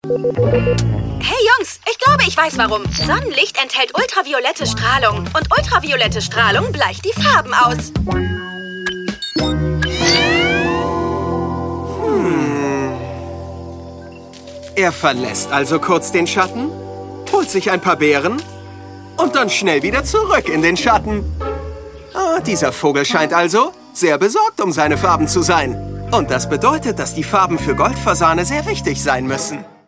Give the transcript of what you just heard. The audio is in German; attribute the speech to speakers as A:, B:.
A: Hey Jungs, ich glaube, ich weiß warum. Sonnenlicht enthält ultraviolette Strahlung. Und ultraviolette Strahlung bleicht die Farben aus.
B: Er verlässt also kurz den Schatten, holt sich ein paar Beeren und dann schnell wieder zurück in den Schatten. Dieser Vogel scheint also sehr besorgt um seine Farben zu sein. Und das bedeutet, dass die Farben für Goldfasane sehr wichtig sein müssen.